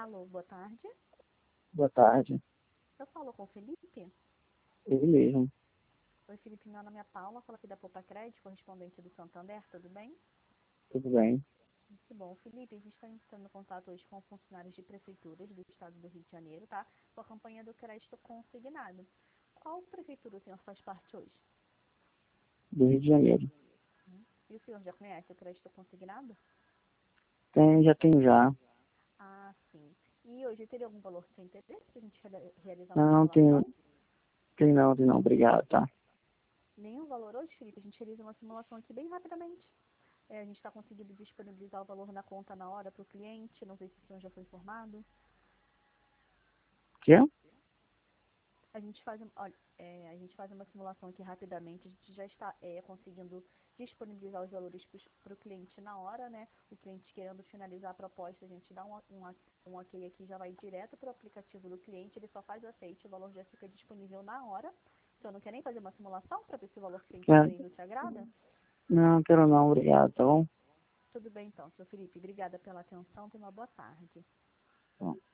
Alô, boa tarde. Boa tarde. Eu falo com o Felipe. Ele mesmo. Oi, Felipe, meu nome é Paula, falo aqui da Poupa Crédito, correspondente do Santander, tudo bem? Tudo bem? Que bom. Felipe, a gente está entrando em contato hoje com funcionários de prefeituras do estado do Rio de Janeiro, tá? Com a campanha do crédito consignado. Qual prefeitura o senhor faz parte hoje? Do Rio de Janeiro. E o senhor já conhece o crédito consignado? Já tem já. Ah, sim. E hoje teria algum valor de seu interesse para a gente realizar uma Não, simulação? tem não, obrigado, tá? Nenhum valor hoje, Felipe? A gente realiza uma simulação aqui bem rapidamente. A gente está conseguindo disponibilizar o valor na conta na hora para o cliente, não sei se o senhor já foi informado. Quê? A gente faz uma simulação aqui rapidamente, a gente já está conseguindo disponibilizar os valores para o cliente na hora, né? O cliente querendo finalizar a proposta, a gente dá um ok aqui, já vai direto para o aplicativo do cliente, ele só faz o aceite, o valor já fica disponível na hora. O senhor não quer nem fazer uma simulação para ver se o valor que tem disponível te agrada? Não, quero não, obrigado, tá bom? Tudo bem então, senhor Felipe, obrigada pela atenção, tenha uma boa tarde. Bom.